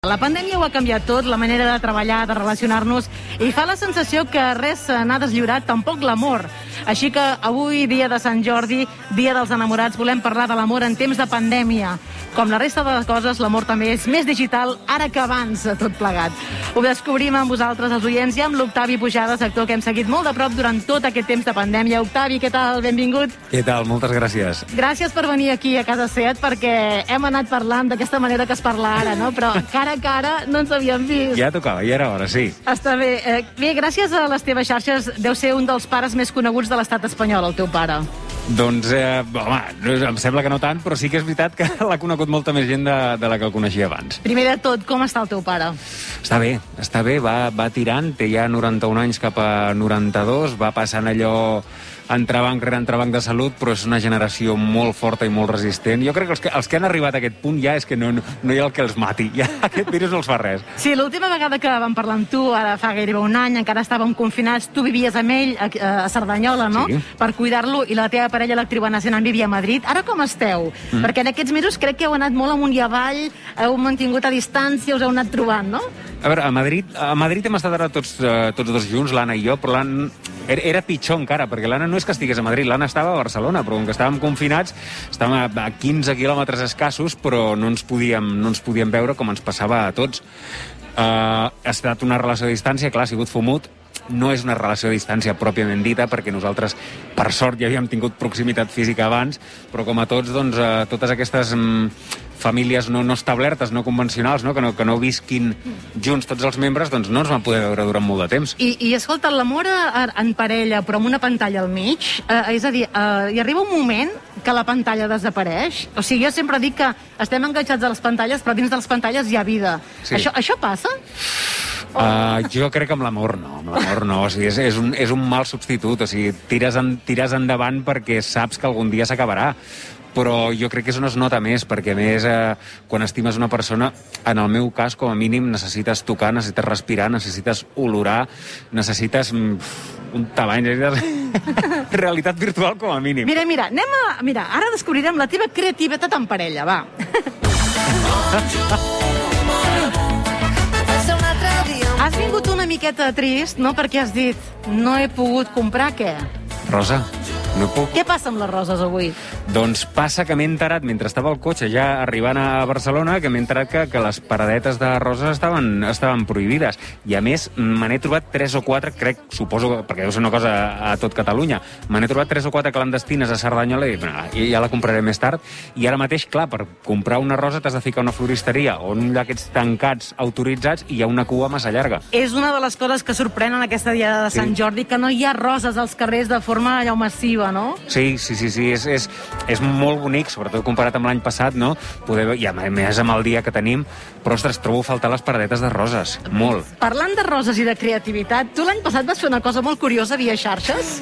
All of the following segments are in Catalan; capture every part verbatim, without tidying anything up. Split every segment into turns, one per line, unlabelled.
La pandèmia ho ha canviat tot, la manera de treballar, de relacionar-nos, i fa la sensació que res n'ha deslliurat, tampoc l'amor. Així que avui, dia de Sant Jordi, dia dels enamorats, volem parlar de l'amor en temps de pandèmia. Com la resta de les coses, l'amor també és més digital ara que abans de tot plegat. Ho descobrim amb vosaltres, els oients, i amb l'Octavi Pujades, actor que hem seguit molt de prop durant tot aquest temps de pandèmia. Octavi, què tal? Benvingut.
Què tal? Moltes gràcies.
Gràcies per venir aquí a Casa Set, perquè hem anat parlant d'aquesta manera que es parla ara, no? Però cara a cara no ens havíem vist.
Ja tocava, ja era hora, sí.
Està bé. Eh, bé, gràcies a les teves xarxes, deu ser un dels pares més coneguts de l'estat espanyol, el teu pare.
Doncs, eh, home, em sembla que no tant, però sí que és veritat que l'ha conegut molta més gent de, de la que el coneixia abans.
Primer de tot, com està el teu pare?
Està bé, està bé, va, va tirant, té ja noranta-un anys cap a noranta-dos, va passant allò entrebanc rere entrebanc de salut, però és una generació molt forta i molt resistent. Jo crec que els que, els que han arribat a aquest punt ja és que no, no, no hi ha el que els mati, ja aquest virus no els fa res.
Sí, l'última vegada que vam parlar amb tu, ara fa gairebé un any, encara estàvem confinats, tu vivies amb ell a, a Cerdanyola, no?
Sí.
Per cuidar-lo, i la teva parella, l'actriu Anna Senant, vivia a Madrid. Ara com esteu? Mm. Perquè en aquests mesos crec que heu anat molt amunt i avall, heu mantingut a distància, us heu anat trobant, no?
A veure, a Madrid, a Madrid hem estat ara tots, uh, tots dos junts, l'Anna i jo, però l'Anna era, era pitjor encara, perquè l'Anna no és que estigués a Madrid, l'Anna estava a Barcelona, però com que estàvem confinats, estàvem a, a quinze quilòmetres escassos, però no ens podíem, no ens podíem veure com ens passava a tots. Uh, ha estat una relació a distància, clar, ha sigut fumut. No és una relació a distància pròpiament dita, perquè nosaltres, per sort, ja havíem tingut proximitat física abans, però com a tots, doncs, uh, totes aquestes um, famílies no, no establertes, no convencionals, no? Que, no, que no visquin junts tots els membres, doncs no ens van poder veure durant molt de temps.
I, i escolta, l'amor en parella, però amb una pantalla al mig, eh, és a dir, eh, hi arriba un moment que la pantalla desapareix? O sigui, jo sempre dic que estem enganxats a les pantalles, però dins de les pantalles hi ha vida.
Sí.
Això, això passa?
Uh, jo crec que amb l'amor no, amb l'amor no, o sigui, és, és, un, és un mal substitut, o sigui, tires, en, tires endavant perquè saps que algun dia s'acabarà, però jo crec que és on es nota més, perquè a més, eh, quan estimes una persona, en el meu cas, com a mínim, necessites tocar, necessites respirar, necessites olorar, necessites mm, un tamany, necessites realitat virtual com a mínim.
Mira, mira, anem a... Mira, ara descobrirem la teva creativitat en parella, va. Has vingut una miqueta trist, no? Perquè has dit, no he pogut comprar què?
Rosa, no puc.
Què passa amb les roses avui?
Doncs passa que m'he enterat, mentre estava al cotxe ja arribant a Barcelona, que m'he enterat que, que les paradetes de roses estaven, estaven prohibides. I a més, me n'he trobat tres o quatre, crec, suposo, perquè deu ser una cosa a tot Catalunya, me n'he trobat tres o quatre clandestines a Cerdanyola i bueno, ja la compraré més tard. I ara mateix, clar, per comprar una rosa t'has de ficar a una floristeria o en un d'aquests tancats autoritzats i hi ha una cua massa llarga.
És una de les coses que sorprenen aquesta diada de Sant sí. Jordi, que no hi ha roses als carrers de forma allò massiva, no?
Sí, sí, sí, sí. És, és, és molt bonic, sobretot comparat amb l'any passat, no? Poder, i a més amb el dia que tenim, però, ostres, trobo a faltar les paradetes de roses. Molt.
Parlant de roses i de creativitat, tu l'any passat vas fer una cosa molt curiosa via xarxes?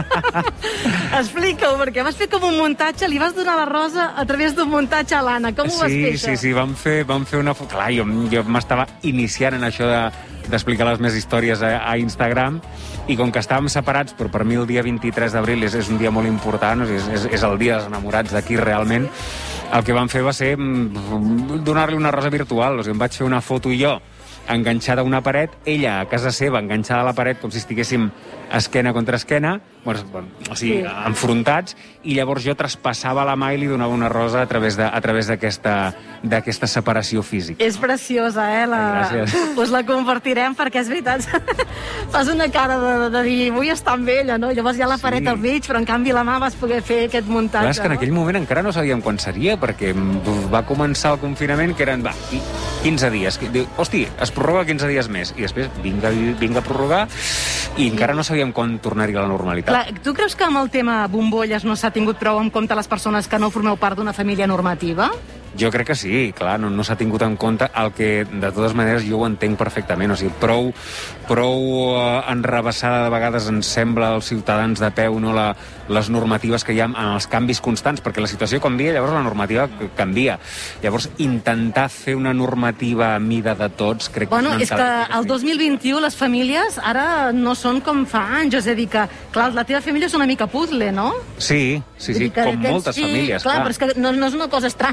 Explica-ho, perquè vas fer com un muntatge, li vas donar la rosa a través d'un muntatge a l'Anna. Com ho vas fer, això?
Sí, sí, sí, vam fer, vam fer una... Clar, jo, jo m'estava iniciant en això de d'explicar les meves històries a, a Instagram, i com que estàvem separats, però per mi el dia vint-i-tres d'abril és, és un dia molt important, és, és, és el dia dels enamorats d'aquí realment, el que vam fer va ser donar-li una rosa virtual. O sigui, em vaig fer una foto i jo enganxada a una paret, ella a casa seva enganxada a la paret com si estiguéssim esquena contra esquena, bueno, o sigui, sí. enfrontats, i llavors jo traspassava la mà i li donava una rosa a través de, a través d'aquesta d'aquesta separació física.
És preciosa, eh? La...
Gràcies.
Us la compartirem perquè és veritat. Fas una cara de, de dir, vull estar amb ella, no? Llavors hi ha la paret sí. al mig, però en canvi la mà vas poder fer aquest muntatge.
Clar, és que en
no?
aquell moment encara no sabíem quan seria, perquè va començar el confinament, que eren, va, quinze dies. Diu, hosti, es prorroga quinze dies més. I després vinga, vinga a prorrogar, i encara no sabíem quan tornar-hi a la normalitat.
Clar, tu creus que amb el tema bombolles no s'ha tingut prou en compte les persones que no formeu part d'una família normativa?
Jo crec que sí, clar, no, no s'ha tingut en compte, el que de totes maneres jo ho entenc perfectament, o sigui, prou, prou eh, enrevessada de vegades ens sembla als ciutadans de peu, no, la, les normatives que hi ha en els canvis constants, perquè la situació canvia, llavors la normativa canvia. Llavors, intentar fer una normativa a mida de tots, crec
bueno,
que...
Bueno, és que el dos mil vint-i-u les famílies ara no són com fa anys, és a dir que, clar, la teva família és una mica puzzle, no?
Sí, sí, sí, com moltes
sí,
famílies,
clar.
clar.
Però és que no, no és una cosa estranya la teva família.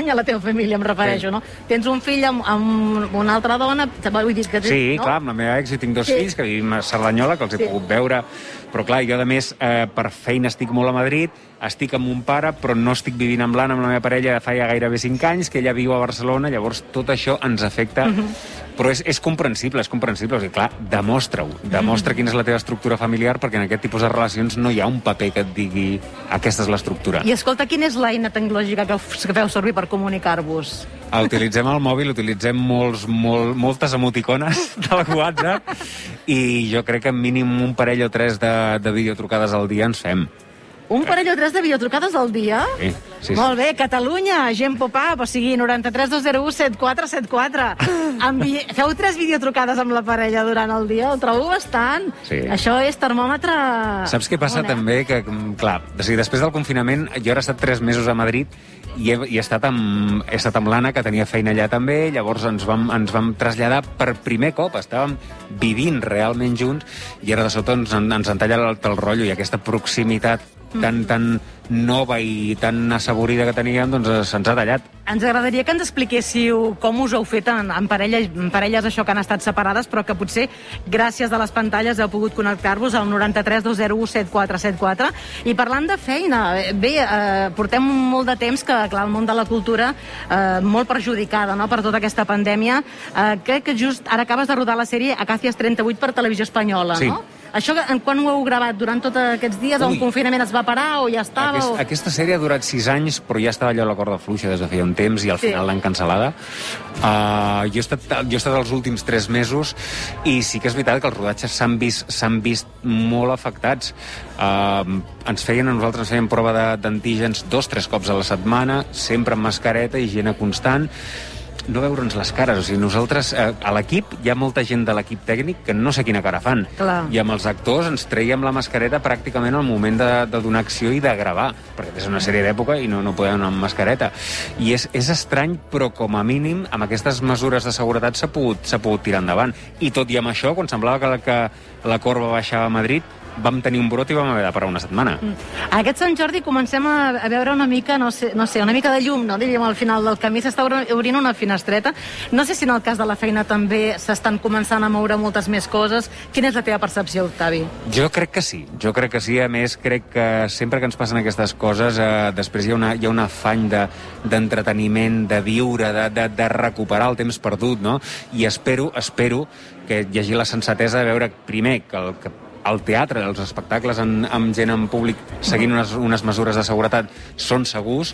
família, em refereixo, sí. no? Tens un fill amb, amb una altra dona, vull dir que...
Sí,
no?
clar, amb la meva ex jo tinc dos
sí.
fills que vivim a Cerdanyola, que els he sí. pogut veure, però clar, jo a més eh, per feina estic molt a Madrid, estic amb mon pare, però no estic vivint amb l'Anna, amb la meva parella, fa ja gairebé cinc anys, que ella viu a Barcelona, llavors tot això ens afecta, uh -huh. però és, és comprensible, és comprensible, o sigui, clar, demostra-ho, demostra uh -huh. quina és la teva estructura familiar, perquè en aquest tipus de relacions no hi ha un paper que et digui aquesta és l'estructura.
I escolta, quina és l'eina tecnològica que, que feu servir per comunicar-vos?
Utilitzem el mòbil, utilitzem molts, molt, moltes emoticones del WhatsApp i jo crec que mínim un parell o tres de, de videotrucades al dia ens fem.
Un parell o tres de videotrucades al dia?
Sí, sí.
Molt bé, Catalunya, gent pop-up, o sigui, noranta-tres dos zero u set quatre set quatre. Envi... Feu tres videotrucades amb la parella durant el dia, ho trobo bastant.
Sí.
Això és termòmetre...
Saps què passa,
On, eh?
també? Que, clar, o sigui, després del confinament, jo ara he estat tres mesos a Madrid i he, i he estat amb, he estat amb l'Anna, que tenia feina allà també, llavors ens vam, ens vam traslladar per primer cop, estàvem vivint realment junts, i ara de sota ens, ens han tallat el, el rotllo, i aquesta proximitat tan, tan nova i tan assaborida que teníem, doncs se'ns ha tallat.
Ens agradaria que ens expliquéssiu com us heu fet en, en, parelles, en parelles això que han estat separades, però que potser gràcies a les pantalles heu pogut connectar-vos al noranta-tres dos zero u set quatre set quatre. I parlant de feina, bé, eh, portem molt de temps que, clar, el món de la cultura eh, molt perjudicada, no?, per tota aquesta pandèmia. Eh, crec que just ara acabes de rodar la sèrie Acacias trenta-vuit per Televisió Espanyola,
sí.
no? Això, quan ho heu gravat? Durant tots aquests dies? Ui. El confinament es va parar o ja estava?
Aquest,
o...
Aquesta sèrie ha durat sis anys, però ja estava allò a la corda fluixa des de feia un temps i al final sí. l'han cancel·lada. Uh, jo, he estat, jo he estat els últims tres mesos i sí que és veritat que els rodatges s'han vist, s'han vist molt afectats. Uh, ens feien, a nosaltres ens feien prova d'antígens dos, tres cops a la setmana, sempre amb mascareta, higiene constant, no veure'ns les cares, o sigui, nosaltres eh, a l'equip hi ha molta gent de l'equip tècnic que no sé quina cara fan.
Clar.
I amb els actors ens treiem la mascareta pràcticament al moment de, de donar acció i de gravar, perquè és una sèrie d'època i no, no podem anar amb mascareta. I és, és estrany, però com a mínim amb aquestes mesures de seguretat s'ha pogut, s'ha pogut tirar endavant. I tot i amb això, quan semblava que la, que la corba baixava a Madrid, vam tenir un brot i vam haver de parar una setmana. Mm.
Aquest Sant Jordi comencem a, a veure una mica, no sé, no sé, una mica de llum, no? Diríem, al final del camí s'està obrint una finestreta. No sé si en el cas de la feina també s'estan començant a moure moltes més coses. Quina és la teva percepció, Octavi?
Jo crec que sí, jo crec que sí. A més, crec que sempre que ens passen aquestes coses, eh, després hi ha, una, hi ha un afany d'entreteniment, de, de viure, de, de, de recuperar el temps perdut, no? I espero, espero que hi hagi la sensatesa de veure, primer, que el que el teatre, els espectacles en, amb gent en públic seguint unes, unes mesures de seguretat són segurs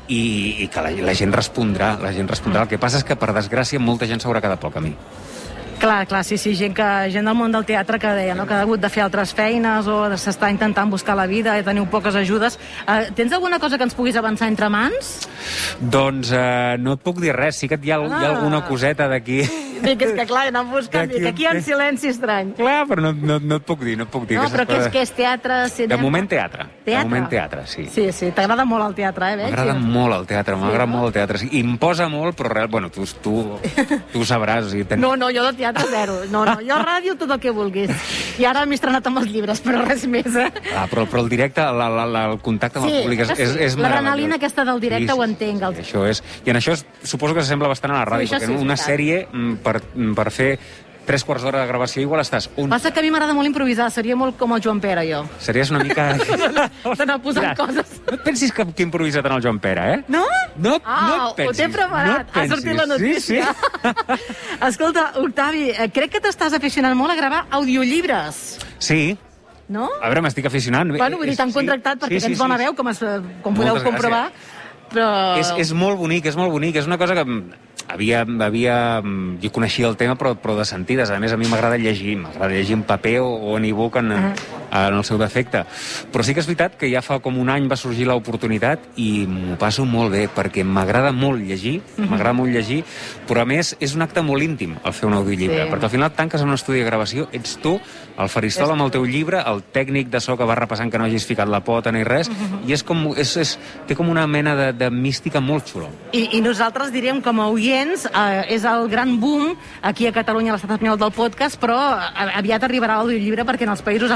i, i que la, la gent respondrà, la gent respondrà. El que passa és que, per desgràcia, molta gent s'haurà quedat pel camí.
Clar, clar, sí, sí, gent, que, gent del món del teatre que deia, no?, que ha hagut de fer altres feines o s'està intentant buscar la vida i teniu poques ajudes. Uh, tens alguna cosa que ens puguis avançar entre mans?
Doncs uh, no et puc dir res, sí que hi ha, ah. hi ha alguna coseta d'aquí.
Sí, que és que clar, anant buscant, que aquí hi ha un silenci estrany.
Clar, però no, no, no et puc dir, no et puc dir.
No, però què és, què és teatre, cinema?
De moment teatre.
Teatre?
De moment teatre, sí.
Sí, sí, t'agrada molt el teatre, eh, veig?
M'agrada
sí.
molt el teatre, m'agrada sí,
no?
molt el teatre. I em posa molt, però real, bueno, tu, tu, tu ho sabràs. O sigui, ten...
No, no, jo de teatre zero. No, no, jo ràdio tot el que vulguis. I ara m'he estrenat amb els llibres, però res més, eh?
Ah, però, però el directe, la, la, la, el contacte amb
sí,
el públic és, és, és meravellós.
L'adrenalina aquesta del directe sí, ho entenc. El...
Sí, això és. I en això és, suposo que s'assembla bastant a la ràdio, sí, perquè sí, una sèrie per, per fer tres quarts d'hora de gravació igual estàs un...
Passa que a mi m'agrada molt improvisar, seria molt com el Joan Pere, jo.
Series una mica...
D'anar posant
Mira,
coses.
No et pensis que, que he improvisat en el Joan Pere, eh?
No?
No,
ah,
no et pensis.
Ho t'he preparat,
no ha
sortit la notícia.
Sí, sí.
Escolta, Octavi, crec que t'estàs aficionant molt a gravar audiollibres.
Sí.
No?
A veure, m'estic aficionant.
Bueno, vull dir, t'han contractat sí, perquè sí, tens sí, bona sí. veu, com, es, com podeu
Moltes
comprovar.
Gràcies.
Però...
És, és molt bonic, és molt bonic. És una cosa que havia... havia jo coneixia el tema, però, però de sentides. A més, a mi m'agrada llegir. M'agrada llegir en paper o, o en e-book en, uh -huh. en el seu defecte. Però sí que és veritat que ja fa com un any va sorgir l'oportunitat i m'ho passo molt bé, perquè m'agrada molt llegir, uh -huh. m'agrada molt llegir, però a més és un acte molt íntim el fer un audiollibre, sí. perquè al final tanques en un estudi de gravació, ets tu, al faristol amb el teu llibre, el tècnic de so que va repassant que no hagis ficat la pota ni res, uh -huh. i és com, és, és, té com una mena de, de mística molt xula.
I, i nosaltres diríem, com a oients, eh, és el gran boom aquí a Catalunya, a l'estat espanyol del podcast, però aviat arribarà l'audiollibre perquè en els països anglosaxons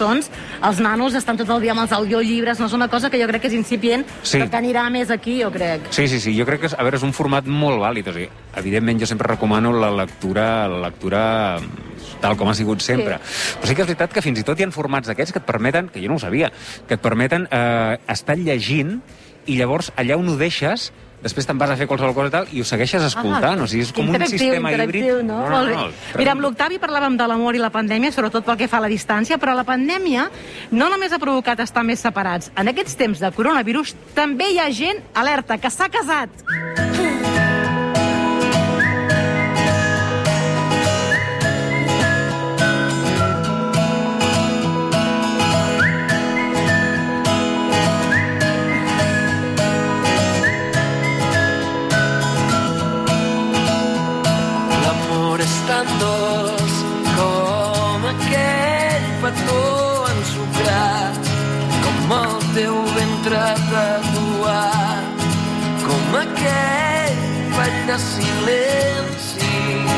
cançons, els nanos estan tot el dia amb els audiollibres, no és una cosa que jo crec que és incipient,
sí.
però que anirà més aquí, jo crec.
Sí, sí, sí, jo crec que, a veure, és un format molt vàlid, o sigui, evidentment jo sempre recomano la lectura, la lectura tal com ha sigut sempre. Sí. Però sí que és veritat que fins i tot hi ha formats d'aquests que et permeten, que jo no ho sabia, que et permeten eh, estar llegint i llavors allà on ho deixes després te'n vas a fer qualsevol cosa i tal, i ho segueixes escoltant. Ah, o sigui, és com un sistema híbrid.
No? No, no, no, Mira, amb l'Octavi parlàvem de l'amor i la pandèmia, sobretot pel que fa a la distància, però la pandèmia no només ha provocat estar més separats. En aquests temps de coronavirus també hi ha gent, alerta, que s'ha casat.
Estan dos com aquell petó ensucrat, com el teu ventre tatuat, com aquell ball de silencis.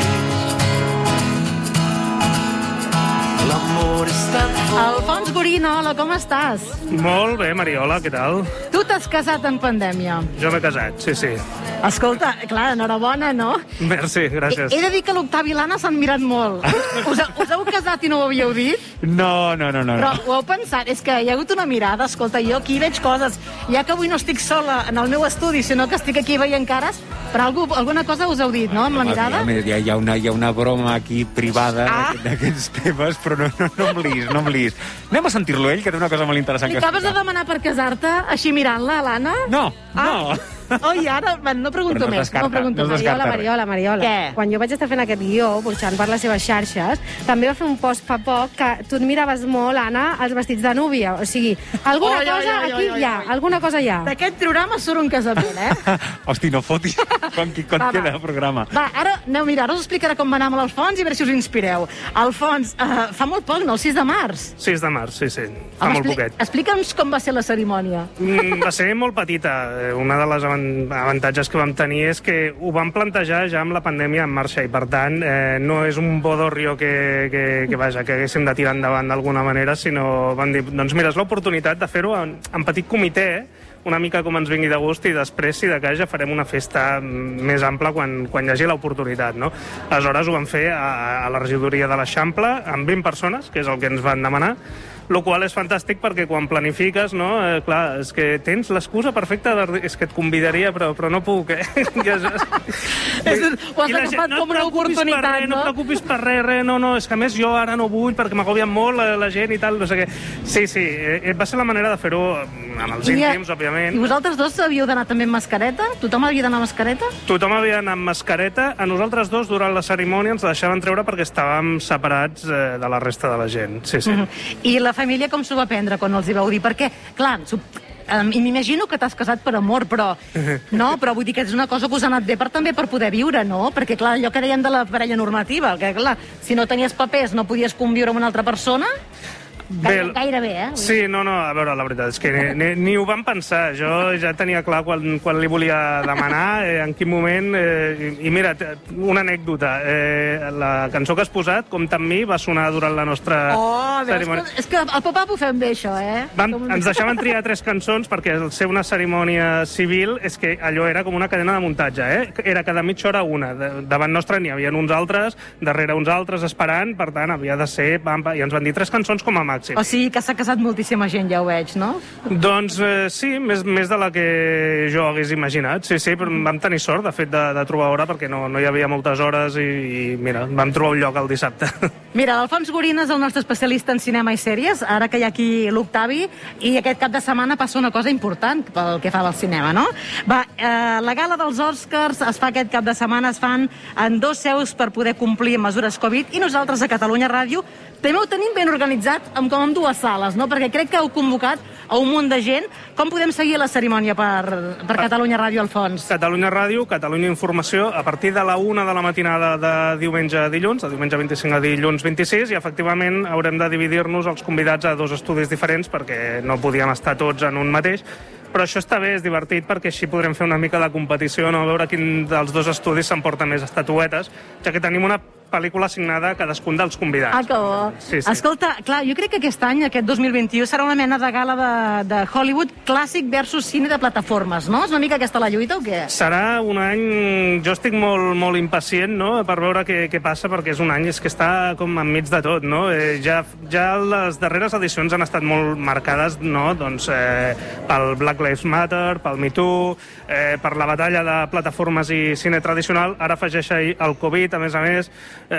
L'amor és tan fort.
Alfons Gorina, hola, com estàs?
Molt bé, Mariola, què tal?
Tu t'has casat en pandèmia.
Jo m'he casat, sí, sí.
Escolta, clar, enhorabona, no?
Merci, gràcies.
He, he de dir que l'Octavi i l'Anna s'han mirat molt. Us, us heu casat i no ho havíeu dit?
No, no, no, no.
Però ho heu pensat? És que hi ha hagut una mirada, escolta, jo aquí veig coses, ja que avui no estic sola en el meu estudi, sinó que estic aquí veient cares, però algú, alguna cosa us heu dit, no, amb la mirada?
Hi ha, hi ha, una, hi ha una broma aquí privada
ah.
d'aquests temes, però no, no, no em lis, no em lis. Anem a sentir-lo ell, que té una cosa molt interessant.
Li acabes de demanar per casar-te, així mirant-la, l'Anna?
No,
ah.
no.
Oi, ara no pregunto
no
més.
Descarta,
no pregunto
no
Mariola,
Mariola, Mariola.
Què?
Quan jo vaig estar fent aquest guió, burxant per les seves xarxes, també va fer un post fa poc que tu et miraves molt, Anna, els vestits de núvia. O sigui, alguna
oi,
cosa
oi, oi,
aquí
oi, oi,
hi ha,
oi.
alguna cosa hi ha.
D'aquest programa surt un casament, eh?
Hosti, no fotis. Quan, quan
va,
queda
va.
el programa?
Va, ara aneu a mirar, ara us explicarà com va anar amb l'Alfons i a veure si us inspireu. Alfons, uh, fa molt poc, no? El sis de març.
sis de març, sí, sí. Fa
Home,
molt
expli
poquet.
Explica'ns com va ser la cerimònia.
Mm, va ser molt petita. Una de les avantatges que vam tenir és que ho vam plantejar ja amb la pandèmia en marxa i, per tant, eh, no és un bodorrio que, que, que, vaja, que haguéssim de tirar endavant d'alguna manera, sinó vam dir, doncs mira, és l'oportunitat de fer-ho en, en petit comitè, una mica com ens vingui de gust, i després, si de cas, ja farem una festa més ampla quan, quan hi hagi l'oportunitat, no? Aleshores ho vam fer a, a la regidoria de l'Eixample, amb vint persones, que és el que ens van demanar, el qual és fantàstic perquè quan planifiques, no, eh, clar, és que tens l'excusa perfecta, de, és que et convidaria, però, però no puc, eh? Ja, ja,
ho has agafat com una oportunitat,
res,
no?
No et preocupis per res, res, no, no, és que a més jo ara no vull perquè m'agobien molt la, la gent i tal, no sé què. Sí, sí, eh, va ser la manera de fer-ho amb els
I,
íntims, òbviament.
I vosaltres dos havíeu d'anar també amb mascareta? Tothom havia d'anar amb mascareta?
Tothom havia d'anar amb mascareta. A nosaltres dos, durant la cerimònia, ens deixaven treure perquè estàvem separats eh, de la resta de la gent. Sí, sí.
Mm-hmm. I la família com s'ho va prendre quan els hi vau dir? Perquè, clar, um, m'imagino que t'has casat per amor, però no, però vull dir que és una cosa que us ha anat bé per, també per poder viure, no? Perquè, clar, allò que dèiem de la parella normativa, que, clar, si no tenies papers no podies conviure amb una altra persona... Gaire, gairebé, eh?
Sí, no, no, a veure, la veritat és que ni, ni, ni ho vam pensar. Jo ja tenia clar quan, quan li volia demanar, eh, en quin moment... Eh, i, I mira, una anècdota. Eh, la cançó que has posat, Compta amb mi, va sonar durant la nostra
oh,
cerimònia.
És que, és que al papà ho fem bé, això, eh?
Vam, ens deixaven triar tres cançons perquè el ser una cerimònia civil és que allò era com una cadena de muntatge, eh? Era cada mitja hora una. De, davant nostre n'hi havia uns altres, darrere uns altres esperant, per tant, havia de ser... Pam, pam, i ens van dir tres cançons com a màxim.
O sigui que s'ha casat moltíssima gent, ja ho veig, no?
Doncs eh, sí, més, més de la que jo hagués imaginat. Sí, sí, però vam tenir sort, de fet, de, de trobar hora, perquè no, no hi havia moltes hores i, i mira, vam trobar un lloc el dissabte.
Mira, l'Alfons Gorina és el nostre especialista en cinema i sèries, ara que hi ha aquí l'Octavi, i aquest cap de setmana passa una cosa important pel que fa al cinema, no? Va, eh, la gala dels Oscars es fa aquest cap de setmana, es fan en dos seus per poder complir mesures Covid, i nosaltres a Catalunya Ràdio també ho tenim ben organitzat amb, com amb dues sales, no? Perquè crec que heu convocat a un munt de gent. Com podem seguir la cerimònia per, per Catalunya Ràdio, Alfons?
Catalunya Ràdio, Catalunya Informació, a partir de la una de la matinada de diumenge a dilluns, de diumenge vint-i-cinc a dilluns vint-i-sis, i efectivament haurem de dividir-nos els convidats a dos estudis diferents perquè no podíem estar tots en un mateix. Però això està bé, és divertit, perquè així podrem fer una mica de competició, no? A veure quin dels dos estudis s'emporta més estatuetes, ja que tenim una pel·lícula assignada a cadascun dels convidats.
Ah, que bo.
Sí, sí.
Escolta, clar, jo crec que aquest any, aquest dos mil vint-i-u, serà una mena de gala de, de Hollywood clàssic versus cine de plataformes, no? És una mica aquesta la lluita o què?
Serà un any... Jo estic molt, molt impacient, no?, per veure què, què passa, perquè és un any és que està com enmig de tot, no? Eh, ja, ja les darreres edicions han estat molt marcades, no?, doncs, eh, pel Black Lives Matter, pel Me Too, eh, per la batalla de plataformes i cine tradicional. Ara afegeix el Covid, a més a més.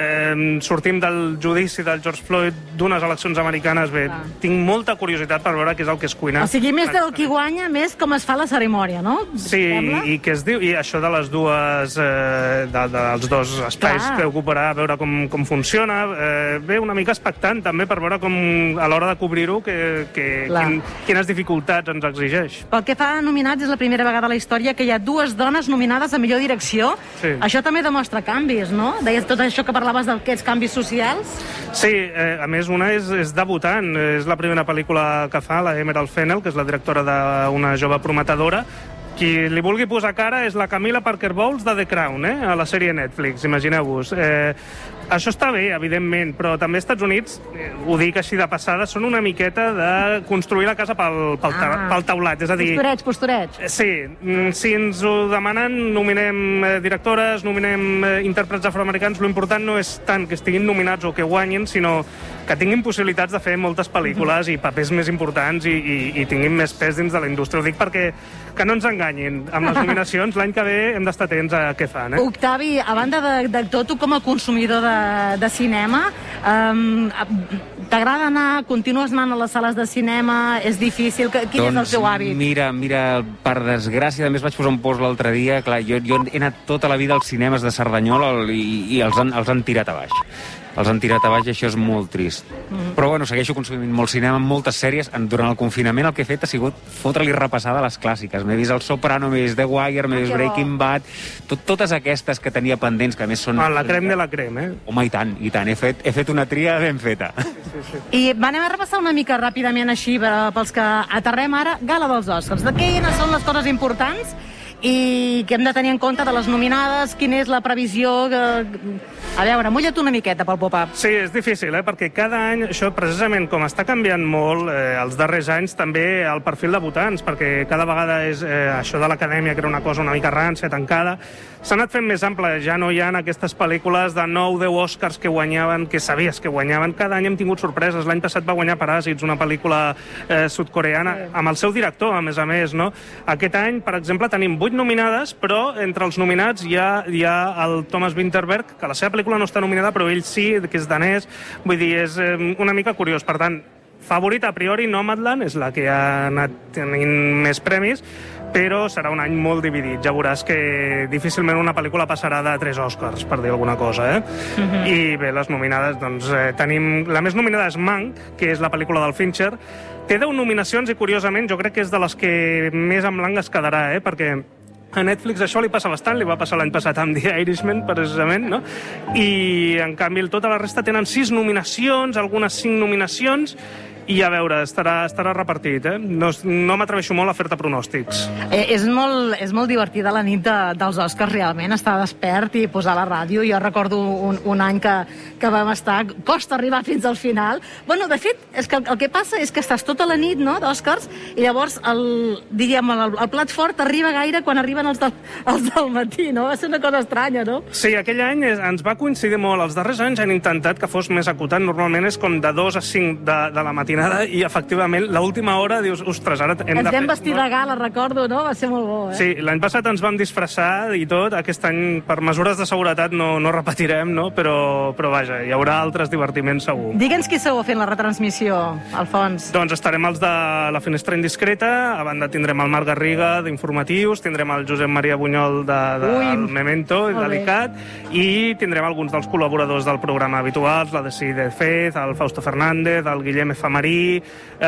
Eh, sortim del judici del George Floyd, d'unes eleccions americanes. Bé, ah. tinc molta curiositat per veure què és el que es cuina.
O sigui, més del qui guanya, més com es fa la cerimònia, no?
Sí, i què es diu, i això de les dues, eh, de, dels dos espais Clar. que ocuparà, a veure com, com funciona. Eh, bé, una mica expectant també per veure com a l'hora de cobrir-ho que, que, quin, quines dificultats ens exigeix.
Pel que fa a nominats, és la primera vegada a la història que hi ha dues dones nominades a millor direcció. Sí. Això també demostra canvis, no? Deies tot això que parlaves d'aquests canvis socials?
Sí, eh, a més una és, és debutant, és la primera pel·lícula que fa, la Emerald Fennell, que és la directora d'una jove prometedora. Qui li vulgui posar cara és la Camilla Parker Bowles de The Crown, eh? A la sèrie Netflix, imagineu-vos. Eh, això està bé, evidentment, però també als Estats Units, eh, ho dic així de passada, són una miqueta de construir la casa pel, pel, ta, ah, pel taulat. És a dir,
posturets, posturets.
Sí, si ens ho demanen, nominem eh, directores, nominem eh, intèrprets afroamericans, l'important no és tant que estiguin nominats o que guanyin, sinó que tinguin possibilitats de fer moltes pel·lícules i papers més importants i, i, i tinguin més pes dins de la indústria. Ho dic perquè que no ens enganyin. Amb les nominacions, l'any que ve hem d'estar atents a què fan. Eh?
Octavi, a banda de, de tot, tu com a consumidor de, de cinema, um, t'agrada anar, continues anant a les sales de cinema, és difícil? Quin doncs, és el teu hàbit?
Mira, mira, per desgràcia, també es vaig posar un post l'altre dia, clar, jo, jo he anat tota la vida als cinemes de Cerdanyola i, i els, han, els han tirat a baix. Els han tirat a baix i això és molt trist. Mm. Però bueno, segueixo consumint molt cinema, moltes sèries. Durant el confinament el que he fet ha sigut fotre-li repassada a les clàssiques. M'he vist El Soprano, m'he vist The Wire, m'he vist Breaking Bad, tot, totes aquestes que tenia pendents, que a més són...
Ah, la crem de la crem, eh?
Home, i tant, i tant. He fet, he fet una tria ben feta.
Sí, sí, sí.
I anem a repassar una mica ràpidament així, pels que aterrem ara, Gala dels Oscars. De quines són les coses importants i que hem de tenir en compte de les nominades, quina és la previsió... A veure, mulla't una miqueta pel pop-up.
Sí, és difícil, eh? Perquè cada any, això precisament com està canviant molt, eh, els darrers anys també el perfil de votants, perquè cada vegada és eh, això de l'acadèmia, que era una cosa una mica rància, tancada, s'ha anat fent més ample. Ja no hi ha aquestes pel·lícules de nou, deu Oscars que guanyaven, que sabies que guanyaven. Cada any hem tingut sorpreses. L'any passat va guanyar Paràsits, una pel·lícula eh, sud-coreana, sí. amb el seu director, a més a més, no? Aquest any, per exemple, tenim vuit nominades, però entre els nominats hi ha, hi ha el Thomas Vinterberg, que la seva pel·lícula no està nominada, però ell sí, que és danès. Vull dir, és eh, una mica curiós. Per tant, favorita a priori, Nomadland és la que ha anat tenint més premis, però serà un any molt dividit. Ja veuràs que difícilment una pel·lícula passarà de tres Oscars, per dir alguna cosa, eh? Uh-huh. I bé, les nominades, doncs, eh, tenim... La més nominada és Mank, que és la pel·lícula del Fincher. Té deu nominacions i, curiosament, jo crec que és de les que més en blanc es quedarà, eh? Perquè a Netflix això li passa bastant, li va passar l'any passat amb The Irishman, precisament, no? I, en canvi, tota la resta tenen sis nominacions, algunes cinc nominacions, i a veure, estarà, estarà repartit, eh? No, no m'atreveixo molt a fer-te pronòstics.
Eh, és, molt, és molt divertida la nit de, dels Oscars, realment, estar despert i posar la ràdio. Jo recordo un, un any que, que vam estar... Costa arribar fins al final. Bueno, de fet, és que el, el que passa és que estàs tota la nit, no?, d'Oscars, i llavors, el, diríem, el, el plat fort arriba gaire quan arriben els, de, els del matí, no? Va ser una cosa estranya, no?
Sí, aquell any és, ens va coincidir molt. Els darrers anys han intentat que fos més acotat. Normalment és com de dos a cinc de, de la matinada, i efectivament l'última hora dius, ostres, ara hem
ens
de
vam
fer...
vestir de gala, recordo, no? Va ser molt bo, eh?
Sí, l'any passat ens vam disfressar i tot, aquest any per mesures de seguretat no, no repetirem, no? Però, però vaja, hi haurà altres divertiments segur.
Digue'ns qui sou fent la retransmissió, Alfons.
Doncs estarem els de la Finestra Indiscreta, a banda tindrem el Marc Garriga d'Informatius, tindrem el Josep Maria Bunyol de, de, del Memento i de l'I C A T, i tindrem alguns dels col·laboradors del programa habituals, la Desi de Fez, el Fausto Fernández, el Guillem Efamarí. Eh,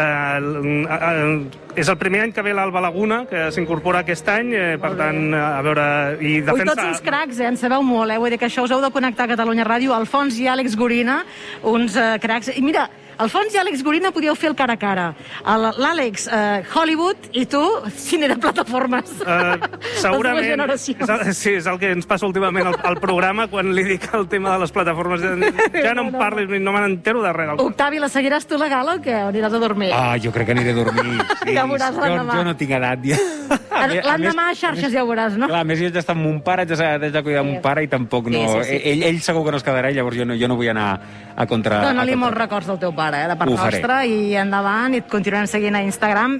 eh, és el primer any que ve l'Alba Laguna, que s'incorpora aquest any, eh, per tant, a veure... I defensa...
Ui, tots uns cracs, eh? En sabeu molt, eh? Vull dir que això us heu de connectar a Catalunya Ràdio. Alfons i Àlex Gorina, uns eh, cracs. I mira, Fons i Àlex Gorina podíeu fer el cara a cara. El- L'Àlex, eh, Hollywood, i tu, cine de plataformes.
Uh, segurament,
Les dues generacions.
és el, sí, és el que ens passa últimament al, al programa, quan li dic el tema de les plataformes, ja no em parlis, no me n'entero de res.
Octavi, la seguiràs tu la gala o què? O aniràs a dormir?
Ah, jo crec que aniré a dormir. Sí.
Ja veuràs
jo,
l'endemà.
jo no tinc edat, ja. A més- a
L'endemà a
més-
xarxes ja ho veuràs, no?
Clar, a més jo haig d'estar amb mon pare, haig de, haig de cuidar
Sí.
mon pare i tampoc no...
Sí, sí, sí.
Ell, ell segur que no es quedarà i llavors jo no, jo no vull anar a contra...
Dóna-li
a contra.
molts records del teu pare, eh, de part
Ho faré.
nostra, i endavant, i et continuem seguint a Instagram.